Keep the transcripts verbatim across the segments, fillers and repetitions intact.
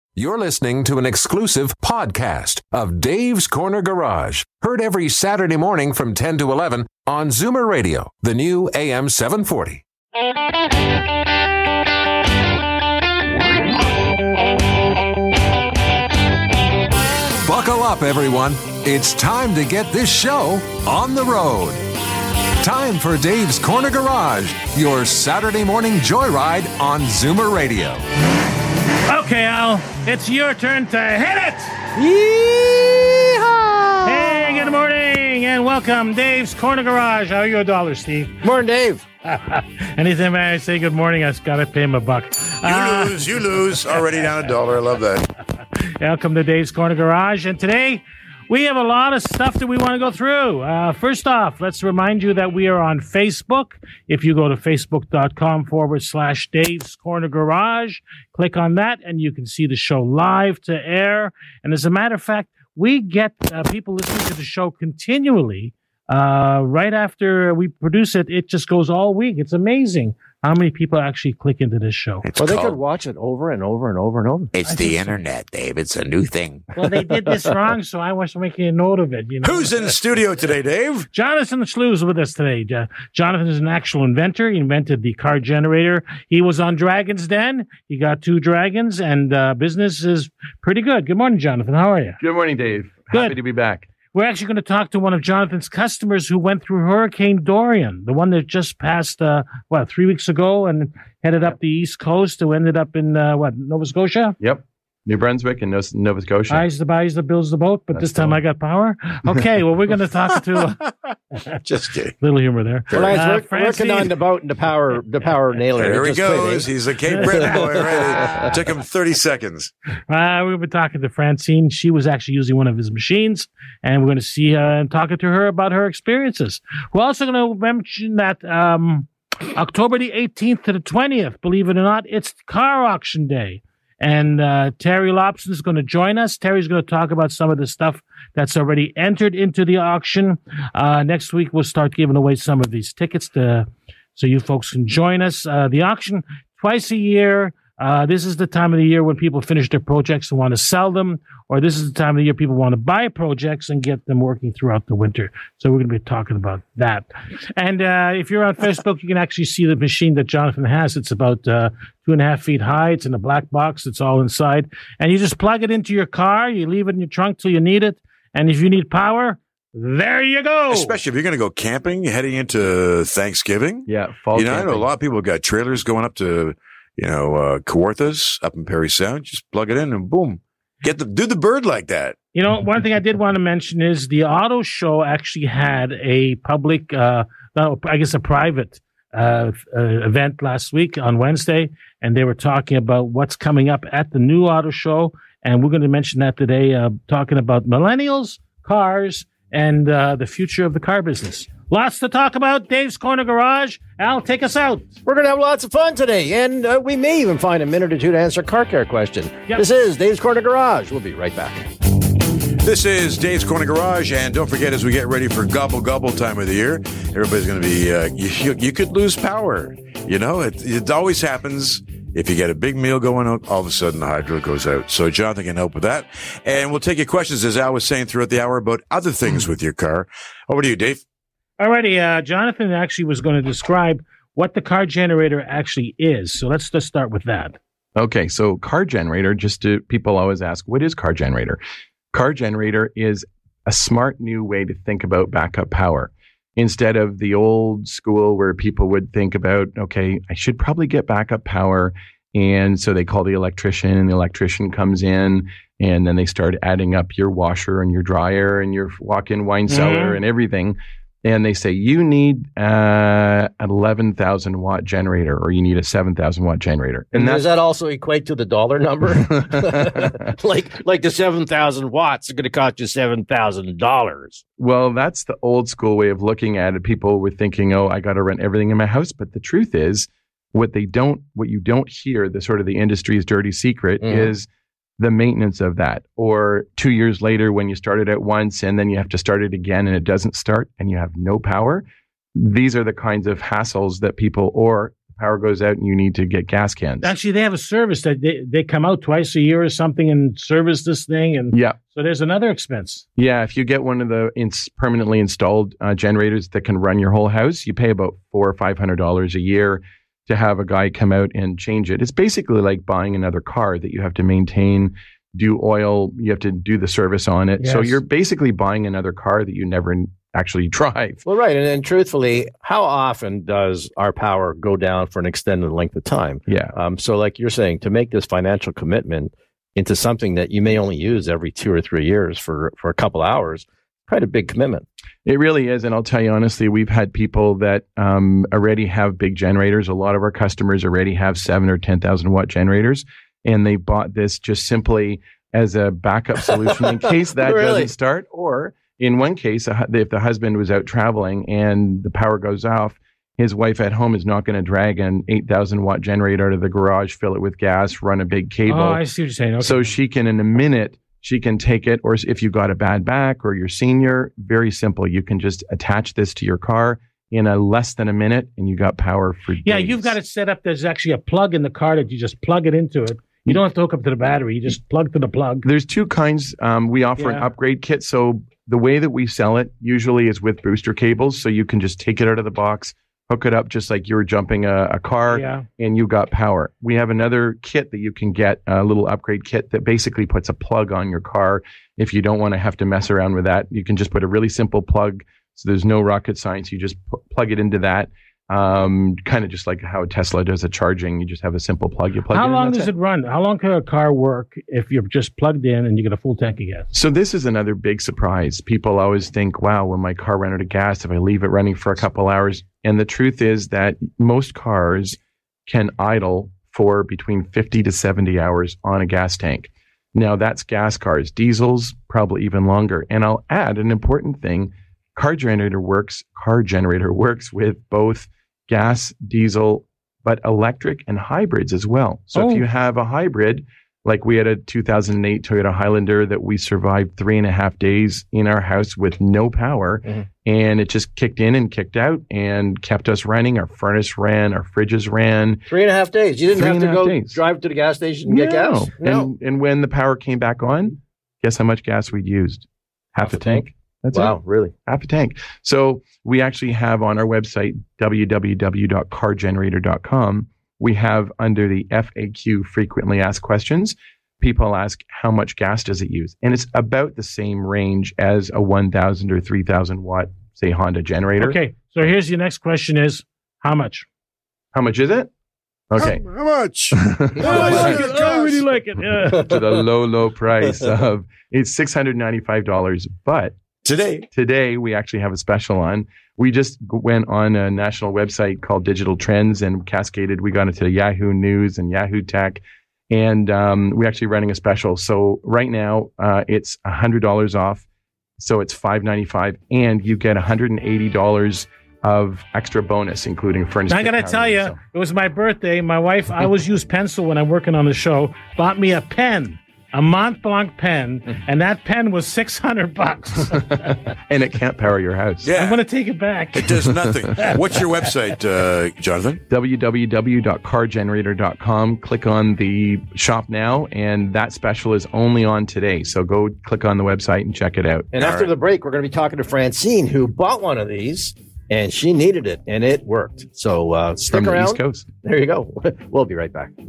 You're listening to an exclusive podcast of Dave's Corner Garage. Heard every Saturday morning from ten to eleven on Zoomer Radio, the new A M seven forty. Buckle up, everyone. It's time to get this show on the road. Time for Dave's Corner Garage, your Saturday morning joyride on Zoomer Radio. Okay, Al, it's your turn to hit it! Yeehaw! Hey, good morning, and welcome, Dave's Corner Garage. How are you a dollar, Steve? Morning, Dave. Anytime I say good morning, I just gotta pay him a buck. You uh, lose, you lose. Already down a dollar. I love that. Welcome to Dave's Corner Garage, and today we have a lot of stuff that we want to go through. Uh, first off, let's remind you that we are on Facebook. If you go to facebook.com forward slash Dave's Corner Garage, click on that, and you can see the show live to air. And as a matter of fact, we get uh, people listening to the show continually. Uh, right after we produce it, it just goes all week. It's amazing how many people actually click into this show. It's well, they could watch it over and over and over and over. It's I the internet, so. Dave. It's a new thing. Well, they did this wrong, so I was making a note of it. You know? Who's in the studio today, Dave? Jonathan Slew's with us today. Uh, Jonathan is an actual inventor. He invented the car generator. He was on Dragon's Den. He got two dragons, and uh, business is pretty good. Good morning, Jonathan. How are you? Good morning, Dave. Good. Happy to be back. We're actually going to talk to one of Jonathan's customers who went through Hurricane Dorian, the one that just passed, uh, what, three weeks ago and headed up the East Coast, who ended up in, uh, what, Nova Scotia? Yep. New Brunswick and Nova Scotia. Eyes the buys the bills the boat, but That's this time I got power. Okay, well, we're going to talk to... Uh, just kidding. Little humor there. Well, I was uh, work, working on the boat and the power, the power nailer. There he goes. Quitting. He's a Cape Breton boy, right? It took him thirty seconds. Uh, we've been talking to Francine. She was actually using one of his machines, and we're going to see uh, and talking to her about her experiences. We're also going to mention that um, October the eighteenth to the twentieth, believe it or not, it's car auction day. And uh, Terry Lobson is going to join us. Terry's going to talk about some of the stuff that's already entered into the auction. Uh, next week, we'll start giving away some of these tickets to, so you folks can join us. Uh, the auction, twice a year. Uh, this is the time of the year when people finish their projects and want to sell them, or this is the time of the year people want to buy projects and get them working throughout the winter. So we're going to be talking about that. And uh, if you're on Facebook, you can actually see the machine that Jonathan has. It's about uh, two and a half feet high. It's in a black box. It's all inside. And you just plug it into your car. You leave it in your trunk till you need it. And if you need power, there you go. Especially if you're going to go camping heading into Thanksgiving. Yeah, fall You know, camping. I know a lot of people have got trailers going up to... You know, uh, Kawarthas up in Perry Sound, just plug it in and boom, get the, do the bird like that. You know, one thing I did want to mention is the auto show actually had a public, uh, no, I guess a private, uh, uh, event last week on Wednesday. And they were talking about what's coming up at the new auto show. And we're going to mention that today, uh, talking about millennials, cars, and, uh, the future of the car business. Lots to talk about. Dave's Corner Garage. Al, take us out. We're going to have lots of fun today, and uh, we may even find a minute or two to answer a car care question. Yep. This is Dave's Corner Garage. We'll be right back. This is Dave's Corner Garage, and don't forget, as we get ready for gobble gobble time of the year, everybody's going to be, uh, you, you could lose power. You know, it, it always happens. If you get a big meal going on, all of a sudden the hydro goes out. So Jonathan can help with that. And we'll take your questions, as Al was saying throughout the hour, about other things with your car. Over to you, Dave. Alrighty, uh, Jonathan actually was going to describe what the car generator actually is. So let's just start with that. Okay, so car generator, just to, people always ask, what is car generator? Car generator is a smart new way to think about backup power. Instead of the old school where people would think about, okay, I should probably get backup power. And so they call the electrician, and the electrician comes in, and then they start adding up your washer and your dryer and your walk-in wine cellar mm-hmm. and everything. And they say, you need uh, an eleven thousand watt generator, or you need a seven thousand watt generator. And does that also equate to the dollar number? like like the seven thousand watts is going to cost you seven thousand dollars. Well, that's the old school way of looking at it. People were thinking, oh, I got to rent everything in my house. But the truth is, what they don't, what you don't hear, the sort of the industry's dirty secret mm. is the maintenance of that. Or two years later, when you start it at once and then you have to start it again and it doesn't start and you have no power. These are the kinds of hassles that people, or power goes out and you need to get gas cans. Actually, they have a service that they, they come out twice a year or something and service this thing. And yeah. so there's another expense. Yeah, if you get one of the ins- permanently installed uh, generators that can run your whole house, you pay about four or five hundred dollars a year to have a guy come out and change it. It's basically like buying another car that you have to maintain, do oil, you have to do the service on it. Yes. So you're basically buying another car that you never actually drive. Well, right. And, and truthfully, how often does our power go down for an extended length of time? Yeah. Um, so like you're saying, to make this financial commitment into something that you may only use every two or three years for, for a couple hours, quite a big commitment. It really is. And I'll tell you honestly, we've had people that um, already have big generators. A lot of our customers already have seven or ten thousand watt generators. And they bought this just simply as a backup solution in case that Really? doesn't start. Or in one case, a hu- if the husband was out traveling and the power goes off, his wife at home is not going to drag an eight thousand watt generator out of the garage, fill it with gas, run a big cable. Oh, I see what you're saying. Okay. So she can, in a minute, she can take it. Or if you've got a bad back or you're senior, very simple. You can just attach this to your car in a less than a minute and you got power for yeah, days. you've got it set up. There's actually a plug in the car that you just plug it into it. You don't have to hook up to the battery. You just plug to the plug. There's two kinds. Um, we offer an Yeah. upgrade kit. So the way that we sell it usually is with booster cables. So you can just take it out of the box, hook it up just like you were jumping a, a car, Yeah. and you got power. We have another kit that you can get, a little upgrade kit that basically puts a plug on your car. If you don't want to have to mess around with that, you can just put a really simple plug. So there's no rocket science. You just p- plug it into that. Um, kind of just like how Tesla does a charging. You just have a simple plug. You plug it How in, long that's does it run? How long can a car work if you're just plugged in and you get a full tank of gas? So this is another big surprise. People always think, wow, when my car ran out of gas, if I leave it running for a couple hours. And the truth is that most cars can idle for between fifty to seventy hours on a gas tank. Now that's gas cars. Diesels, probably even longer. And I'll add an important thing. Car generator works, car generator works with both gas, diesel, but electric and hybrids as well. So Oh. if you have a hybrid, like we had a two thousand eight Toyota Highlander that we survived three and a half days in our house with no power, Mhm. and it just kicked in and kicked out and kept us running. Our furnace ran, our fridges ran. Three and a half days. You didn't Three have and to a half go days. drive to the gas station and get No. gas? No. And, and when the power came back on, guess how much gas we'd used? Half, Half a a tank. That's it. Wow, really? Half a tank. So we actually have on our website, w w w dot car generator dot com, we have under the F A Q frequently asked questions, people ask how much gas does it use? And it's about the same range as a one thousand or three thousand watt, say, Honda generator. Okay, so here's your next question is, how much? How much is it? Okay. How, how much? Oh, How much I, like does it. it I really cost? like it. Yeah. To the low, low price of, it's six hundred ninety-five dollars. But Today. today we actually have a special on. We just g- went on a national website called Digital Trends and cascaded. We got into Yahoo News and Yahoo Tech, and um, we're actually running a special. So right now uh, it's one hundred dollars off. So it's five ninety-five, and you get one hundred eighty dollars of extra bonus, including furnace. I gotta kit tell power. you, So- it was my birthday. My wife, I always use pencil when I'm working on the show, bought me a pen, a Mont Blanc pen, and that pen was six hundred bucks. and it can't power your house. Yeah. I'm gonna take it back. It does nothing. What's your website, uh, Jonathan? w w w dot car generator dot com. Click on the shop now, and that special is only on today. So go click on the website and check it out. And All after right. the break, we're going to be talking to Francine, who bought one of these, and she needed it, and it worked. So uh, stick From the around. East Coast. There you go. We'll be right back.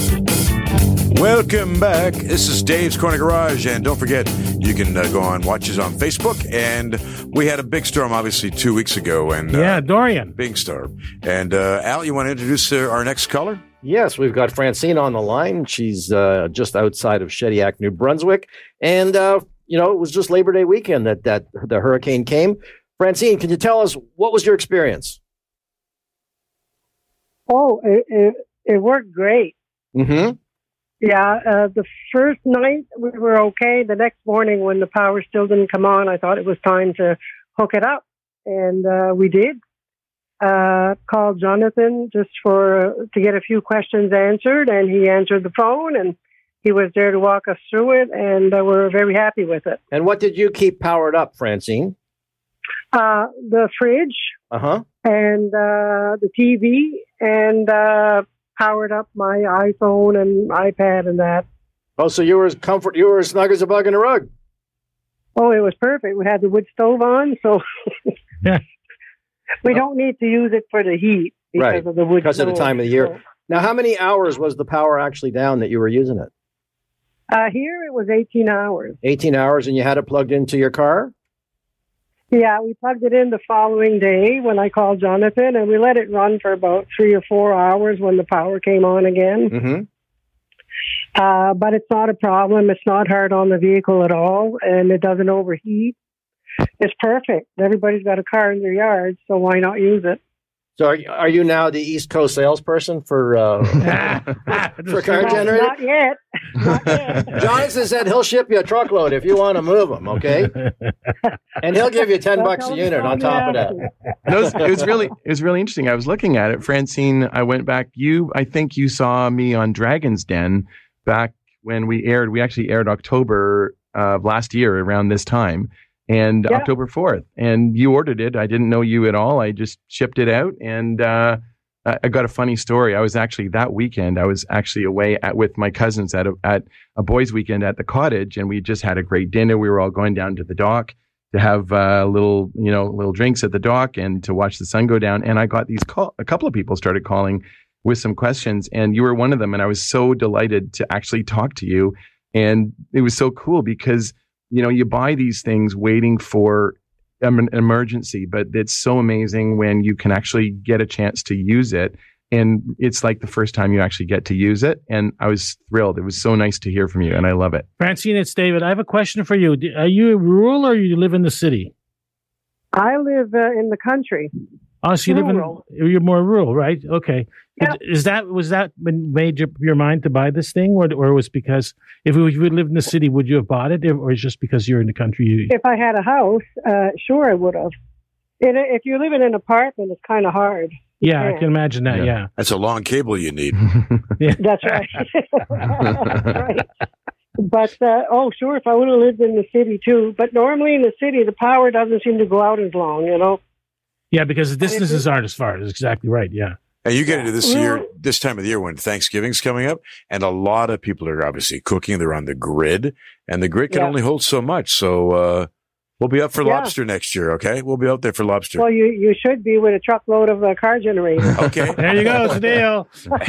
Welcome back. This is Dave's Corner Garage, and don't forget, you can uh, go on watch us on Facebook. And we had a big storm, obviously, two weeks ago, and uh, Yeah, Dorian. big storm. And uh, Al, you want to introduce uh, our next caller? Yes, we've got Francine on the line. She's uh, just outside of Shediac, New Brunswick. And, uh, you know, it was just Labor Day weekend that, that the hurricane came. Francine, can you tell us what was your experience? Oh, it, it, it worked great. Mm-hmm. Yeah, uh, the first night we were okay. The next morning when the power still didn't come on, I thought it was time to hook it up. And uh, we did. Uh, called Jonathan just for to get a few questions answered, and he answered the phone, and he was there to walk us through it, and uh, we're very happy with it. And what did you keep powered up, Francine? Uh, the fridge, Uh-huh. and uh, the T V, and uh, powered up my iPhone and iPad and that. Oh, so you were as comfort, you were as snug as a bug in a rug. Oh, it was perfect. We had the wood stove on, so Yeah. we don't need to use it for the heat because Right, of the wood because of stove. the time of the year. So, Now, how many hours was the power actually down that you were using it? uh, here it was eighteen hours. eighteen hours, and you had it plugged into your car? Yeah, we plugged it in the following day when I called Jonathan, and we let it run for about three or four hours when the power came on again. Mm-hmm. Uh, but it's not a problem. It's not hard on the vehicle at all, and it doesn't overheat. It's perfect. Everybody's got a car in their yard, so why not use it? So are you, are you now the East Coast salesperson for uh, for a car Not, generator? not yet. Not yet. Jonathan said he'll ship you a truckload if you want to move them, okay? And he'll give you ten Don't bucks tell a me unit on I'm top of that. asking. No, it, was, it was really it was really interesting. I was looking at it, Francine. I went back. You, I think you saw me on Dragon's Den back when we aired. We actually aired October of last year around this time, and Yeah. October fourth. And you ordered it. I didn't know you at all. I just shipped it out, and uh, I I got a funny story. I was actually that weekend. I was actually away at, with my cousins at a, at a boys' weekend at the cottage, and we just had a great dinner. We were all going down to the dock to have uh, little, you know, little drinks at the dock and to watch the sun go down. And I got these call. A couple of people started calling with some questions, and you were one of them. And I was so delighted to actually talk to you. And it was so cool because, you know, you buy these things waiting for an emergency, but it's so amazing when you can actually get a chance to use it. And it's like the first time you actually get to use it. And I was thrilled. It was so nice to hear from you, and I love it. Francine, it's David. I have a question for you. Do- Are you rural or you live in the city? I live uh, in the country. Oh, so you Rural. live in, you're more rural, right? Okay. Yeah. Is that, was that what made your, your mind to buy this thing? Or, or was because if you would live in the city, would you have bought it? Or is it just because you're in the country? You, If I had a house, uh, sure I would have. And if you live in an apartment, it's kind of hard. yeah, I Yeah. can imagine that. Yeah. Yeah. That's a long cable you need. That's right. That's right. But, uh, oh, sure, if I would have lived in the city, too. But normally in the city, the power doesn't seem to go out as long, you know? Yeah, because the distances aren't as far. That's exactly right. Yeah. And you get into this Well- year, this time of the year when Thanksgiving's coming up, and a lot of people are obviously cooking. They're on the grid, and the grid can Yeah. only hold so much. So uh, we'll be up for Yeah. lobster next year, okay? We'll be out there for lobster. Well, you, you should be with a truckload of uh, car generators. Okay. There you go. It's a deal.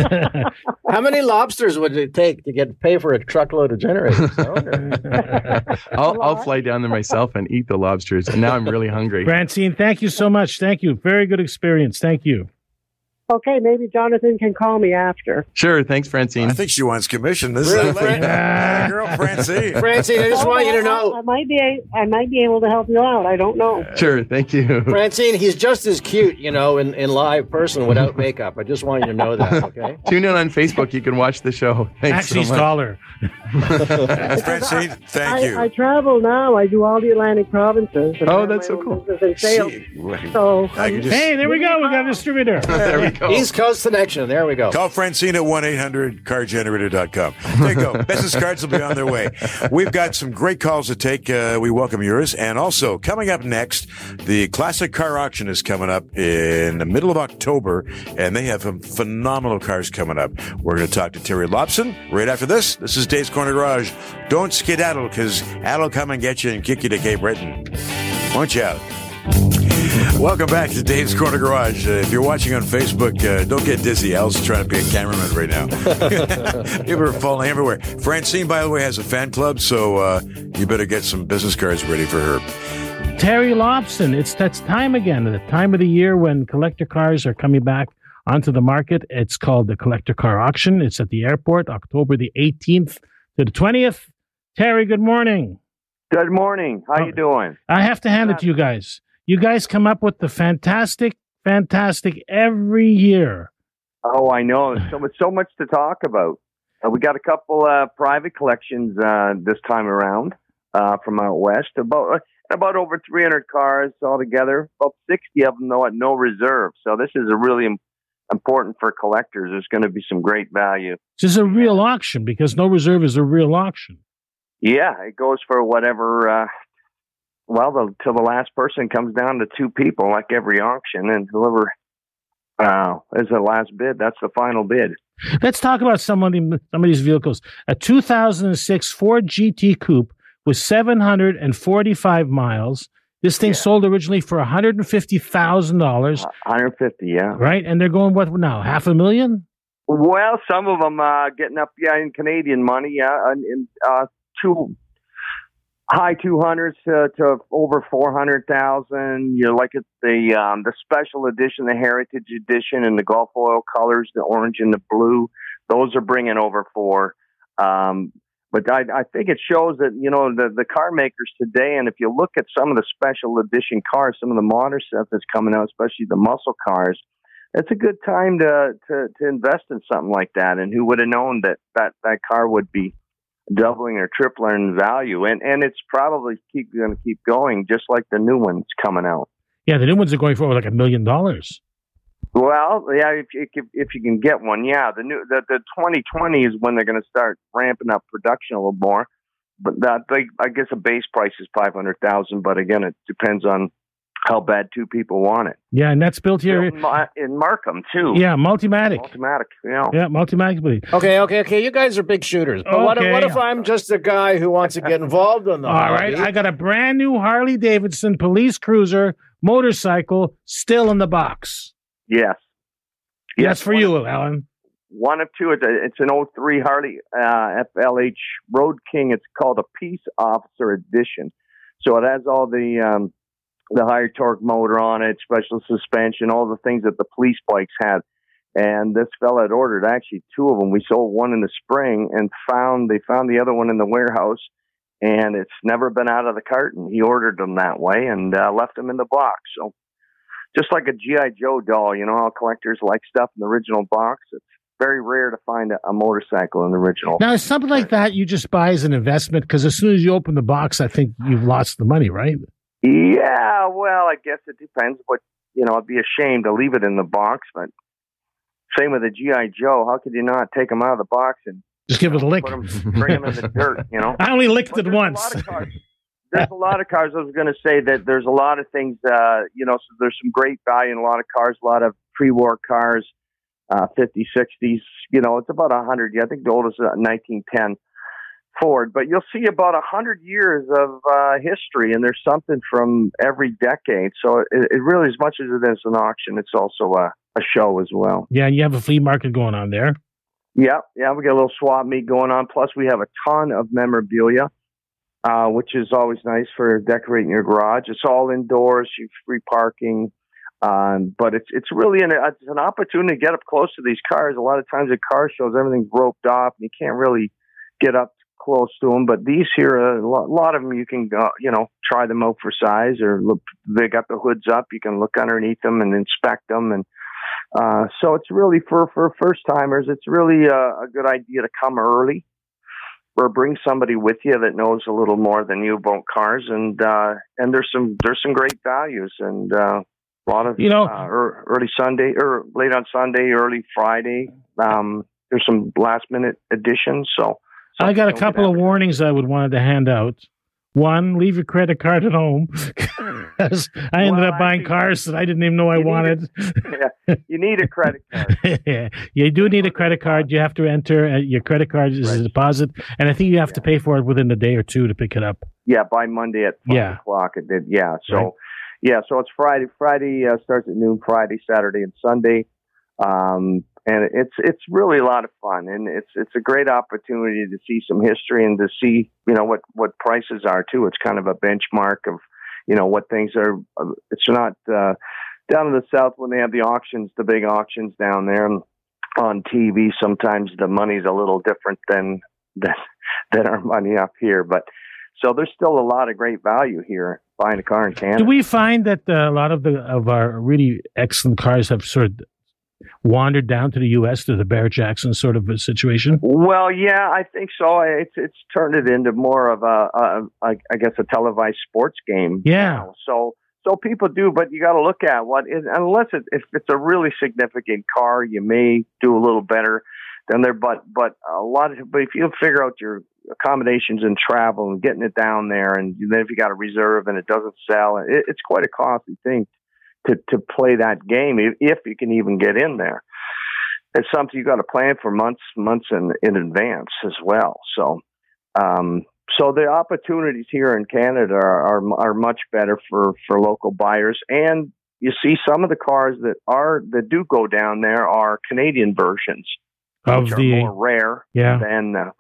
How many lobsters would it take to get pay for a truckload of generators? I wonder. I'll, I'll fly down there myself and eat the lobsters. And now I'm really hungry. Francine, thank you so much. Thank you. Very good experience. Thank you. Okay, maybe Jonathan can call me after. Sure. Thanks, Francine. I think she wants commission. This Really, is Fran- a girl, Francine. Francine, I just want you to I, know, I might be a- I might be able to help you out. I don't know. Sure. Thank you. Francine, he's just as cute, you know, in, in live person without makeup. I just want you to know that, okay? Tune in on Facebook. You can watch the show. Thanks Actually, so much. taller. Francine, thank I, you. I travel now. I do all the Atlantic provinces. and Oh, have that's my so own cool. business and sales. See, So I can um, just- Hey, there we go. We got a distributor. There we go. East Coast connection. There we go. Call Francine at one eight hundred car generator dot com. There you go. Business cards will be on their way. We've got some great calls to take. Uh, we welcome yours. And also, coming up next, the Classic Car Auction is coming up in the middle of October, and they have some phenomenal cars coming up. We're going to talk to Terry Lobson right after this. This is Dave's Corner Garage. Don't skedaddle, because Ad'll come and get you and kick you to Cape Breton. Won't you? Welcome back to Dave's Corner Garage. Uh, if you're watching on Facebook, uh, don't get dizzy. Al's trying to be a cameraman right now. People are falling everywhere. Francine, by the way, has a fan club, so uh, you better get some business cards ready for her. Terry Lobson. It's that's time again. The time of the year when collector cars are coming back onto the market. It's called the Collector Car Auction. It's at the airport, October the eighteenth to the twentieth. Terry, good morning. Good morning. How you doing? I have to hand it to you guys. You guys come up with the fantastic, fantastic every year. Oh, I know. So much, so much to talk about. Uh, we got a couple uh, private collections uh, this time around uh, from out west. About uh, about over three hundred cars altogether. About sixty of them, though, at no reserve. So this is a really im- important for collectors. There's going to be some great value. This is a real auction because no reserve is a real auction. Yeah, it goes for whatever uh, well, the, till the last person comes down to two people, like every auction, and whoever uh, is the last bid, that's the final bid. Let's talk about some of, the, some of these vehicles. A two thousand six Ford G T Coupe with seven hundred forty-five miles. This thing yeah. sold originally for one hundred fifty thousand dollars. one hundred fifty, yeah. Right? And they're going, what now, half a million? Well, some of them uh, getting up, yeah, in Canadian money, yeah, in uh, two high two hundreds to, to over four hundred thousand. You know, like it's the um, the special edition, the Heritage Edition, and the Gulf Oil colors, the orange and the blue. Those are bringing over four. Um, but I, I think it shows that, you know, the the car makers today, and if you look at some of the special edition cars, some of the modern stuff that's coming out, especially the muscle cars. It's a good time to, to, to invest in something like that. And who would have known that, that, that car would be doubling or tripling in value? And and it's probably keep going to keep going, just like the new ones coming out. Yeah, the new ones are going for over like a million dollars. Well, yeah, if, if if you can get one, yeah. The new the, the twenty twenty is when they're going to start ramping up production a little more. But that they, I guess a base price is five hundred thousand. But again, it depends on how bad two people want it. Yeah, and that's built here in Markham too. Yeah, Multimatic. Multimatic, yeah. Yeah, Multimatic. Okay, okay, okay. You guys are big shooters. But okay. what, if, what if I'm just a guy who wants to get involved in the All hobby? right, I got a brand new Harley Davidson police cruiser motorcycle still in the box. Yes. yes that's for you, Alan. One of two. It's, a, it's an oh three Harley uh, F L H Road King. It's called a Peace Officer Edition. So it has all the... Um, the higher torque motor on it, special suspension, all the things that the police bikes had. And this fella had ordered actually two of them. We sold one in the spring and found, they found the other one in the warehouse, and it's never been out of the carton. He ordered them that way and uh, left them in the box. So just like a G I. Joe doll, you know how collectors like stuff in the original box? It's very rare to find a, a motorcycle in the original. Now, is something like that you just buy as an investment? Because as soon as you open the box, I think you've lost the money, right? Yeah, well, I guess it depends. But, you know, it'd be a shame to leave it in the box. But same with the G I. Joe. How could you not take them out of the box and just give you know, it a lick? Put them, bring them in the dirt, you know? I only licked but it once. A lot of there's a lot of cars. I was going to say that there's a lot of things, uh, you know, so there's some great value in a lot of cars, a lot of pre-war cars, uh, fifties, sixties. You know, it's about one hundred. I think the oldest is nineteen ten. Ford, but you'll see about a hundred years of uh, history, and there's something from every decade. So it, it really, as much as it is an auction, it's also a, a show as well. Yeah, and you have a flea market going on there. Yeah, yeah, we got a little swap meet going on. Plus, we have a ton of memorabilia, uh, which is always nice for decorating your garage. It's all indoors, you free parking, um, but it's it's really an it's an opportunity to get up close to these cars. A lot of times at car shows, everything's roped off, and you can't really get up close to them, but these here, a lot, a lot of them you can go, you know, try them out for size, or look, they got the hoods up, you can look underneath them and inspect them, and uh, so it's really for for first timers. It's really a, a good idea to come early, or bring somebody with you that knows a little more than you about cars, and uh, and there's some there's some great values, and uh, a lot of you know uh, early Sunday or late on Sunday, early Friday. Um, there's some last minute additions, so. So I got a couple of warnings I would wanted to hand out. One, leave your credit card at home. Because I ended well, up buying cars that I didn't even know I wanted. A, yeah, you need a credit card. Yeah, you do need a credit card. You have to enter uh, your credit card is right. a deposit, and I think you have yeah. to pay for it within a day or two to pick it up. Yeah, by Monday at five yeah. o'clock it did. Yeah, so right. yeah, so it's Friday. Friday uh, starts at noon. Friday, Saturday, and Sunday. Um, And it's it's really a lot of fun, and it's it's a great opportunity to see some history and to see, you know, what, what prices are too. It's kind of a benchmark of, you know, what things are. It's not uh, down in the south when they have the auctions, the big auctions down there on T V. Sometimes the money's a little different than than, than our money up here, but so there's still a lot of great value here buying a car in Canada. Do we find that uh, a lot of the of our really excellent cars have sort of wandered down to the U S to the Barrett-Jackson sort of a situation? Well, yeah, I think so. It's it's turned it into more of a, a, a I guess, a televised sports game. Yeah. Now. So so people do, but you got to look at what is, unless it, if it's a really significant car, you may do a little better than there. But but a lot of but if you figure out your accommodations and travel and getting it down there, and then if you got a reserve and it doesn't sell, it, it's quite a costly thing to to play that game if, if you can even get in there. It's something you got to plan for months, months in, in advance as well. So, um, so the opportunities here in Canada are, are are much better for, for local buyers. And you see some of the cars that are that do go down there are Canadian versions of which the are more rare yeah. than. Uh,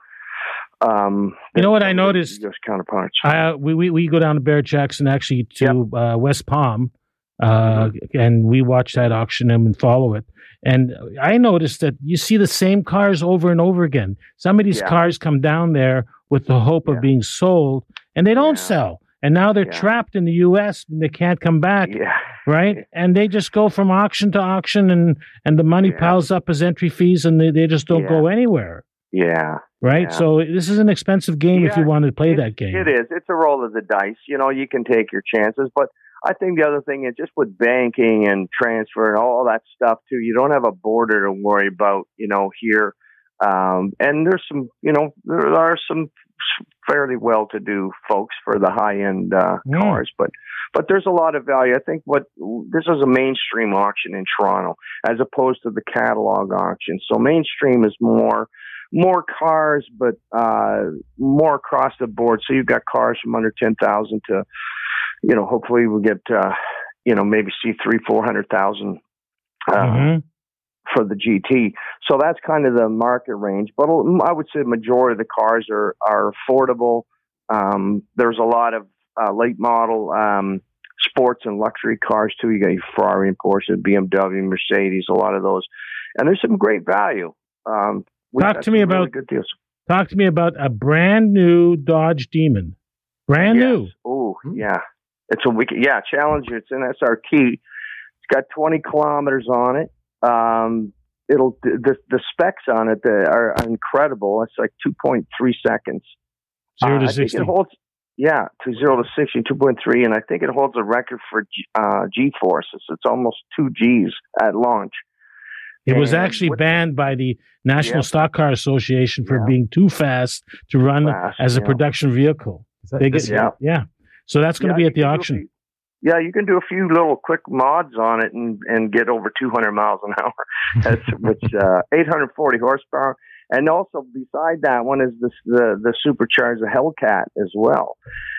um, you know what than I noticed? U S counterparts. I, uh, we, we we go down to Bear Jackson actually to Yep. uh, West Palm, uh, Mm-hmm. and we watch that auction and follow it. And I noticed that you see the same cars over and over again. Some of these Yeah. cars come down there with the hope Yeah. of being sold, and they don't Yeah. sell. And now they're Yeah. trapped in the U S and they can't come back, Yeah. right? And they just go from auction to auction, and, and the money Yeah. piles up as entry fees, and they, they just don't Yeah. go anywhere, Yeah. right? Yeah. So this is an expensive game if Yeah, you want to play it- that game. It is. It's a roll of the dice. You know, you can take your chances, but I think the other thing is just with banking and transfer and all that stuff too, you don't have a border to worry about, you know, here. Um, and there's some, you know, there are some fairly well-to-do folks for the high-end uh, Mm. cars, but but there's a lot of value. I think what this is a mainstream auction in Toronto as opposed to the catalog auction. So mainstream is more more cars, but uh, more across the board. So you've got cars from under ten thousand to, you know, hopefully we'll get, uh, you know, maybe see three, four hundred thousand uh, Mhm. for the G T. So that's kind of the market range. But I would say the majority of the cars are, are affordable. Um, there's a lot of uh, late model um, sports and luxury cars too. You got your Ferrari and Porsche, B M W, Mercedes, a lot of those. And there's some great value. Um, we've Talk got to me some really about- good deals. Talk to me about a brand new Dodge Demon. Brand new. Oh, yeah. It's a wicked, yeah, Challenger. It's an S R T. It's got twenty kilometers on it. Um, it'll the the specs on it are, are incredible. It's like two point three seconds. Zero Uh, to I think sixty. it holds, yeah, to zero to sixty, two point three, and I think it holds a record for G, uh, G-forces. It's almost two G's at launch. It was And actually what- banned by the National Yep. Stock Car Association for Yeah. being too fast to run Fast, as a yeah. production vehicle. Is that They this get, year? Yeah. yeah. So that's going to Yeah, be at the you can do a auction. few- Yeah, you can do a few little quick mods on it and, and get over two hundred miles an hour, That's, which uh, eight hundred forty horsepower. And also beside that one is this, the the supercharged Hellcat as well,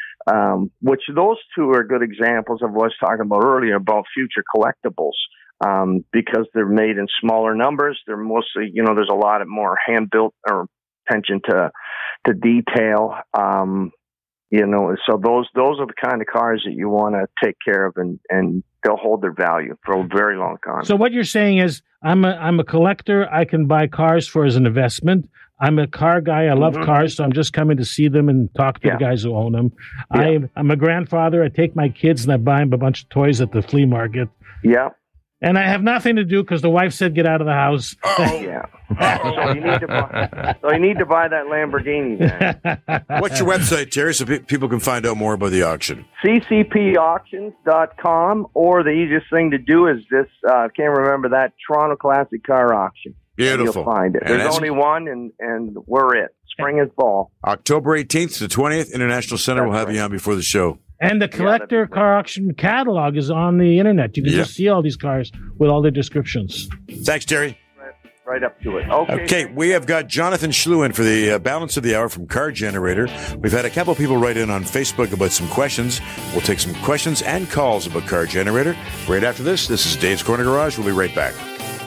um, which those two are good examples of what I was talking about earlier about future collectibles. Um, because they're made in smaller numbers, they're mostly, you know, there's a lot of more hand built or attention to to detail. Um, You know, so those those are the kind of cars that you want to take care of, and, and they'll hold their value for a very long time. So what you're saying is, I'm a I'm a collector. I can buy cars for as an investment. I'm a car guy. I love Mhm. cars, so I'm just coming to see them and talk to Yeah. the guys who own them. Yeah. I, I'm a grandfather. I take my kids and I buy them a bunch of toys at the flea market. Yeah, And I have nothing to do because the wife said get out of the house. yeah. so you need to buy. So you need to buy that Lamborghini then. What's your website, Terry, so pe- people can find out more about the auction? C C P auctions dot com, or the easiest thing to do is this. I uh, can't remember that Toronto Classic Car Auction. Beautiful. You'll find it. And There's that's- only one, and and we're it. Spring and fall. October eighteenth to twentieth, International Center. That's We'll have right. you on before the show. And the collector that'd be great. car auction catalog is on the internet. You can Yeah. just see all these cars with all their descriptions. Thanks, Terry. Right up to it. Okay. Okay, we have got Jonathan Schluen for the uh, balance of the hour from Car Generator. We've had a couple people write in on Facebook about some questions. We'll take some questions and calls about Car Generator. Right after this, this is Dave's Corner Garage. We'll be right back.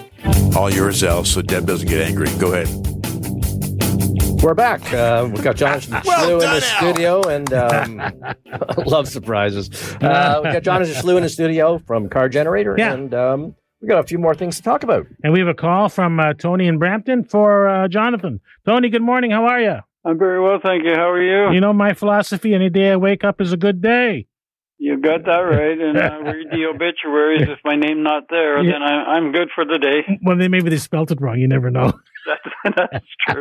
All yours, Al, so Deb doesn't get angry. Go ahead. We're back. Uh, we've got Jonathan Well Schlew in done, the Al. studio, and um, love surprises. Uh, we've got Jonathan Schlew in the studio from Car Generator, Yeah. and um, we've got a few more things to talk about. And we have a call from uh, Tony in Brampton for uh, Jonathan. Tony, good morning. How are you? I'm very well, thank you. How are you? You know my philosophy, any day I wake up is a good day. You got that right. And I read the obituaries. If my name's not there, Yeah. then I, I'm good for the day. Well, they, maybe they spelt it wrong. You never know. That's, that's true.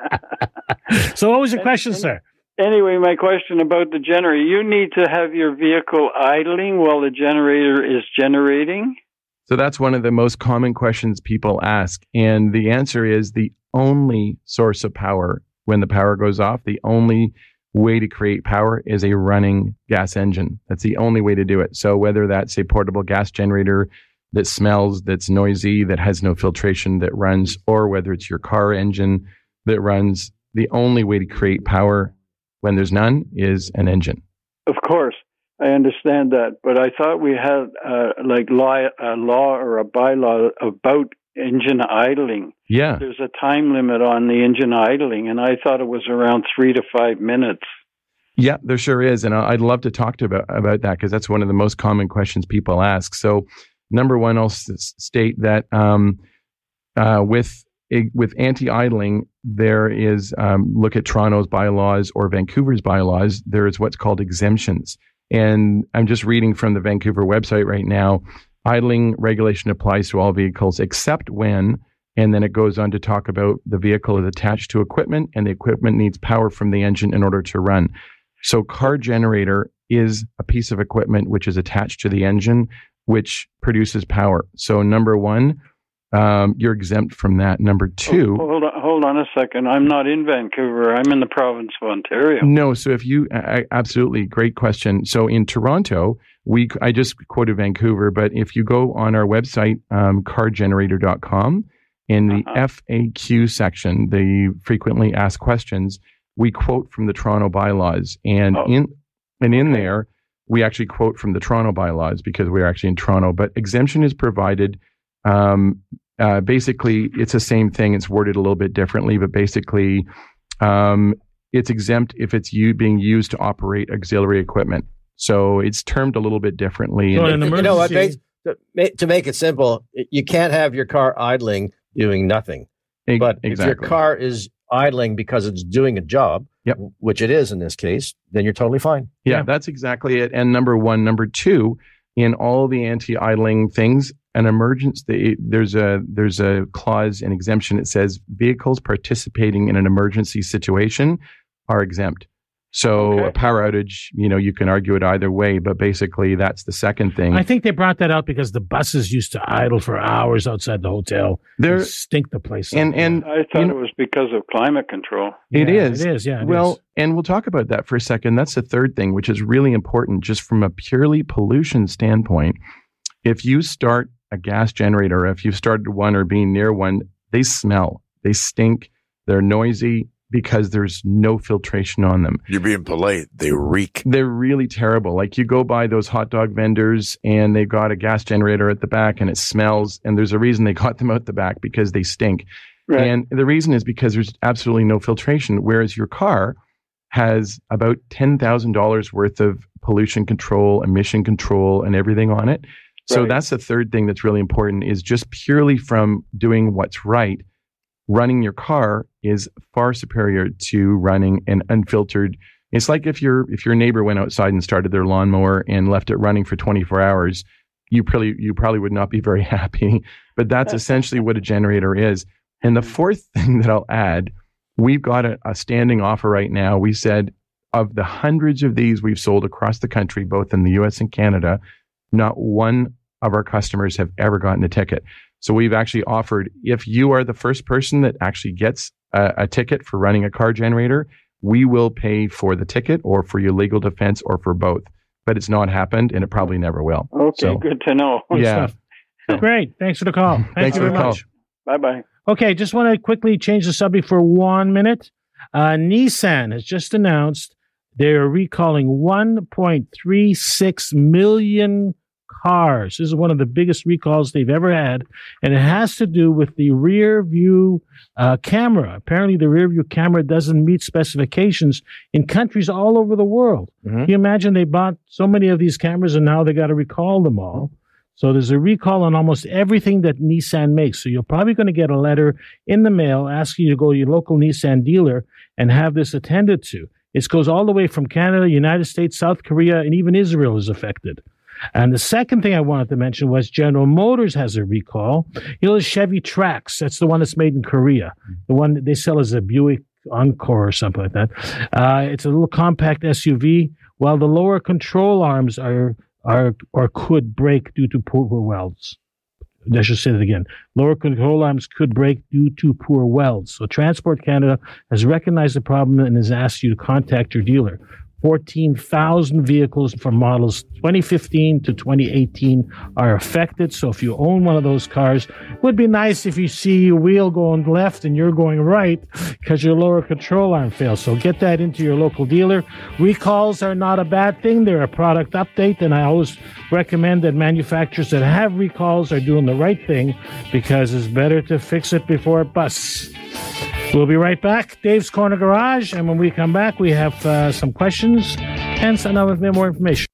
So what was your question, sir? Anyway, my question about the generator. You need to have your vehicle idling while the generator is generating? So that's one of the most common questions people ask. And the answer is the only source of power when the power goes off. The only way to create power is a running gas engine. That's the only way to do it. So whether that's a portable gas generator that smells, that's noisy, that has no filtration, that runs, or whether it's your car engine that runs, the only way to create power when there's none is an engine. Of course, I understand that, but I thought we had uh, like law, a law or a bylaw about engine idling. Yeah. There's a time limit on the engine idling, and I thought it was around three to five minutes. Yeah, there sure is. And I'd love to talk to about, about that because that's one of the most common questions people ask. So number one, I'll s- state that um, uh, with a, with anti-idling, there is, um, look at Toronto's bylaws or Vancouver's bylaws, there is what's called exemptions. And I'm just reading from the Vancouver website right now. Idling regulation applies to all vehicles except when, and then it goes on to talk about the vehicle is attached to equipment and the equipment needs power from the engine in order to run. So car generator is a piece of equipment which is attached to the engine, which produces power. So number one, um, you're exempt from that. Number two. Oh, hold on, hold on a second. I'm not in Vancouver. I'm in the province of Ontario. No. So if you, uh, absolutely, great question. So in Toronto, we, I just quoted Vancouver, but if you go on our website, um, car generator dot com, in the uh-huh. F A Q section, the frequently asked questions, we quote from the Toronto bylaws. And oh. in, and in okay. there, we actually quote from the Toronto bylaws because we're actually in Toronto, but exemption is provided. Um, uh, basically, it's the same thing. It's worded a little bit differently, but basically, um, it's exempt if it's you being used to operate auxiliary equipment. So it's termed a little bit differently. So and, an You know what? emergency- To, to make it simple, you can't have your car idling doing nothing. e- But exactly. if your car is idling because it's doing a job, Yep. which it is in this case, then you're totally fine. Yeah, Yeah. that's exactly it. And number one, number two, in all the anti-idling things, an emergency, there's a there's a clause, an exemption. It says vehicles participating in an emergency situation are exempt. So Okay. a power outage, you know, you can argue it either way, but basically that's the second thing. I think they brought that out because the buses used to idle for hours outside the hotel. There and stink the place and up. and I thought you know, it was because of climate control. it Yeah, is. It is, yeah. it well, is. and we'll talk about that for a second. That's the third thing, which is really important just from a purely pollution standpoint. If you start a gas generator, if you've started one or being near one, they smell, they stink, they're noisy because there's no filtration on them. You're being polite. They reek. They're really terrible. Like you go by those hot dog vendors and they've got a gas generator at the back and it smells, and there's a reason they got them out the back because they stink. Right. And the reason is because there's absolutely no filtration, whereas your car has about ten thousand dollars worth of pollution control, emission control, and everything on it. So Right. that's the third thing that's really important is just purely from doing what's right. Running your car is far superior to running an unfiltered. It's like if your if your neighbor went outside and started their lawnmower and left it running for twenty-four hours, you probably you probably would not be very happy. But that's essentially what a generator is. And the fourth thing that I'll add, we've got a, a standing offer right now. We said of the hundreds of these we've sold across the country, both in the U S and Canada, not one of our customers have ever gotten a ticket. So we've actually offered, if you are the first person that actually gets a, a ticket for running a car generator, we will pay for the ticket or for your legal defense or for both. But it's not happened and it probably never will. Okay, So- good to know. Yeah. stuff. Great. Thanks for the call. Thank Thanks you for very the call. much. Bye-bye. Okay, just want to quickly change the subject for one minute. Uh, Nissan has just announced they're recalling one point three six million cars. This is one of the biggest recalls they've ever had, and it has to do with the rear view uh, camera. Apparently, the rear view camera doesn't meet specifications in countries all over the world. Mhm. Can you imagine they bought so many of these cameras and now they got to recall them all? So there's a recall on almost everything that Nissan makes. So you're probably going to get a letter in the mail asking you to go to your local Nissan dealer and have this attended to. It goes all the way from Canada, United States, South Korea, and even Israel is affected. And the second thing I wanted to mention was General Motors has a recall. You know, the Chevy Trax, that's the one that's made in Korea. The one that they sell as a Buick Encore or something like that. Uh, it's a little compact S U V, while the lower control arms are are or could break due to poor welds. I should say that again. Lower control arms could break due to poor welds. So Transport Canada has recognized the problem and has asked you to contact your dealer. fourteen thousand vehicles from models twenty fifteen to twenty eighteen are affected. So if you own one of those cars, it would be nice if you see your wheel going left and you're going right because your lower control arm fails. So get that into your local dealer. Recalls are not a bad thing. They're a product update, and I always recommend that manufacturers that have recalls are doing the right thing because it's better to fix it before it busts. We'll be right back. Dave's Corner Garage. And when we come back, we have uh, some questions and some other more information.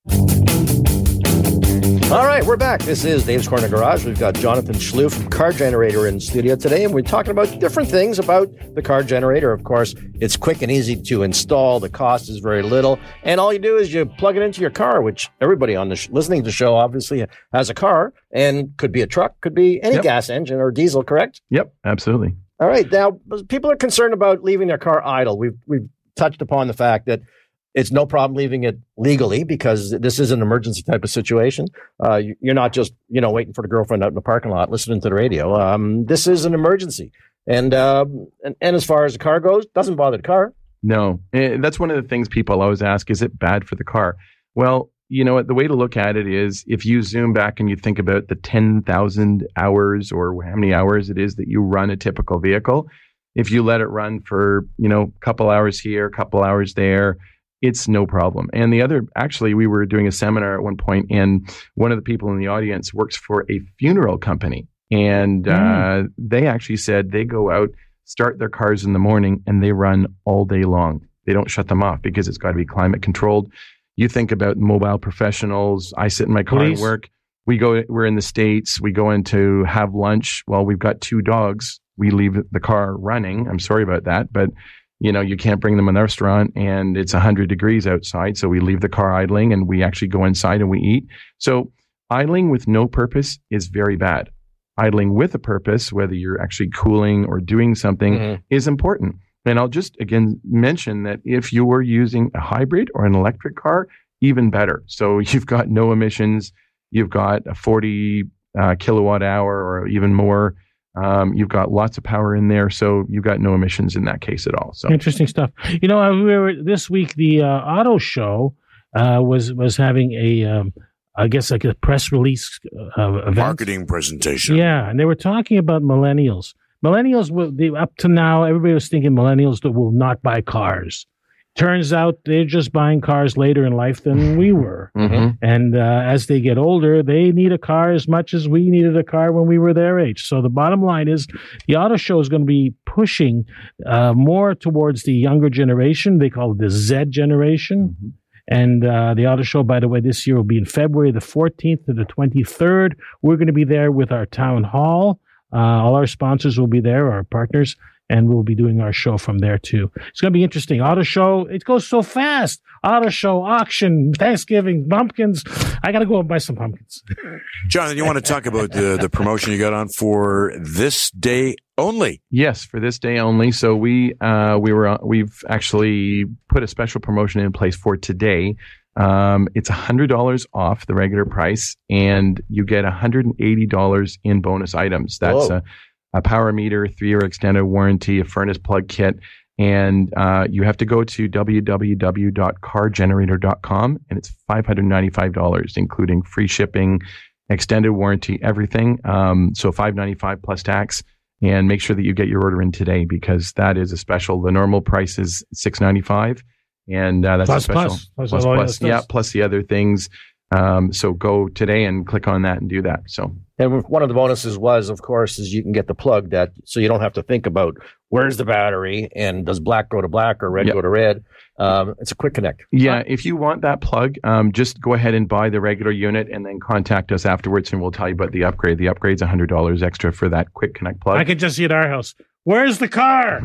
All right, we're back. This is Dave's Corner Garage. We've got Jonathan Schlew from Car Generator in the studio today, and we're talking about different things about the car generator. Of course, it's quick and easy to install. The cost is very little. And all you do is you plug it into your car, which everybody on the sh- listening to the show obviously has a car, and could be a truck, could be any Yep. gas engine or diesel, correct? Yep, absolutely. All right. Now, people are concerned about leaving their car idle. We've we've touched upon the fact that it's no problem leaving it legally because this is an emergency type of situation. Uh, you- you're not just you know waiting for the girlfriend out in the parking lot listening to the radio. Um, this is an emergency, and, um, and and as far as the car goes, doesn't bother the car. No, Eh, that's one of the things people always ask, is it bad for the car? Well, you know what, the way to look at it is if you zoom back and you think about the ten thousand hours or how many hours it is that you run a typical vehicle, if you let it run for, you know, a couple hours here, a couple hours there, it's no problem. And the other, actually, we were doing a seminar at one point, and one of the people in the audience works for a funeral company. And Mm. uh, they actually said they go out, start their cars in the morning, and they run all day long. They don't shut them off because it's got to be climate controlled. You think about mobile professionals. I sit in my car Police. and work. We go, we're in the States. We go in to have lunch. Well, we've got two dogs. We leave the car running. I'm sorry about that, but you know, you can't bring them in the restaurant and it's one hundred degrees outside. So we leave the car idling and we actually go inside and we eat. So idling with no purpose is very bad. Idling with a purpose, whether you're actually cooling or doing something, Mhm. is important. And I'll just, again, mention that if you were using a hybrid or an electric car, even better. So you've got no emissions. You've got a forty uh, kilowatt hour or even more. Um, you've got lots of power in there. So you've got no emissions in that case at all. So Interesting stuff. You know, uh, we were this week. The uh, auto show uh, was was having a, um, I guess, like a press release uh, event. Marketing presentation. Yeah, and they were talking about millennials. Millennials will they, up to now, everybody was thinking millennials that will not buy cars. Turns out they're just buying cars later in life than we were. Mhm. And uh, as they get older, they need a car as much as we needed a car when we were their age. So the bottom line is the auto show is going to be pushing uh, more towards the younger generation. They call it the Z generation. Mhm. And uh, the auto show, by the way, this year will be in February the fourteenth to the twenty-third. We're going to be there with our town hall. Uh, all our sponsors will be there, our partners, and we'll be doing our show from there too. It's going to be interesting. Auto show, it goes so fast. Auto show, auction, Thanksgiving, pumpkins. I got to go and buy some pumpkins. Jonathan, you want to talk about the, the promotion you got on for this day only? Yes, for this day only. So we uh, we were we've actually put a special promotion in place for today. Um, it's one hundred dollars off the regular price, and you get one hundred eighty dollars in bonus items. That's Whoa. a, a power meter, three-year extended warranty, a furnace plug kit, and uh, you have to go to w w w dot car generator dot com, and it's five hundred ninety-five dollars, including free shipping, extended warranty, everything. Um, so five hundred ninety-five dollars plus tax. And make sure that you get your order in today because that is a special. The normal price is six hundred ninety-five dollars. And uh, that's Plus, a special. plus. Plus, plus, all plus, the yeah, stuff. plus the other things. Um, so go today and click on that and do that. So And one of the bonuses was, of course, is you can get the plug that so you don't have to think about where's the battery and does black go to black or red Yep. go to red. Um, it's a quick connect. yeah, if you want that plug, um, just go ahead and buy the regular unit and then contact us afterwards and we'll tell you about the upgrade. The upgrade's one hundred dollars extra for that quick connect plug. I can just see at our house. Where's the car?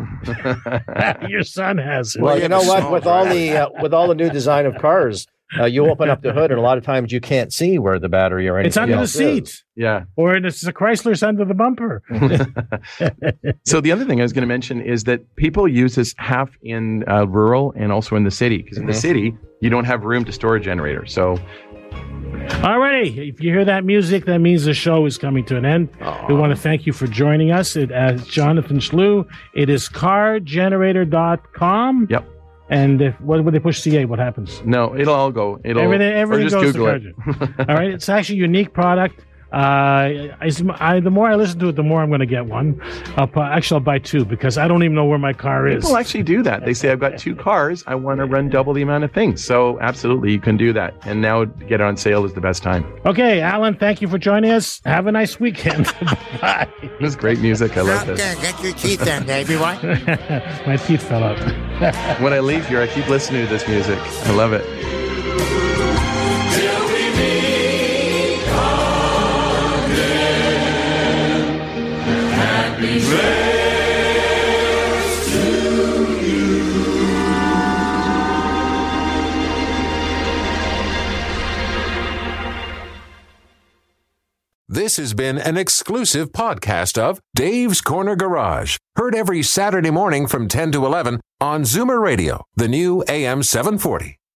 Your son has it. Well, Well, you yeah, know the what? small With all drive. the uh, with all the new design of cars, uh, you open up the hood, and a lot of times you can't see where the battery or anything It's under the else is. seat. yeah. Or it's the Chrysler's under the bumper. So the other thing I was going to mention is that people use this half in uh, rural and also in the city because in the Mhm. city you don't have room to store a generator. So Alrighty, if you hear that music, that means the show is coming to an end. Aww. We want to thank you for joining us. It, uh, Jonathan Schlew. It is car generator dot com. Yep. And if what would they push C A? What happens? No, it'll all go. It'll everything. Everything or just goes Google to it. All right, it's actually a unique product. Uh, I, I, the more I listen to it, the more I'm going to get one. I'll, actually, I'll buy two because I don't even know where my car is. People actually do that. They say, I've got two cars. I want to run double the amount of things. So absolutely, you can do that. And now get it on sale is the best time. Okay, Alan, thank you for joining us. Have a nice weekend. Bye. This is great music. I love this. Get your teeth in, baby. What? My teeth fell out. When I leave here, I keep listening to this music. I love it. This has been an exclusive podcast of Dave's Corner Garage. Heard every Saturday morning from ten to eleven on Zoomer Radio, the new A M seven forty.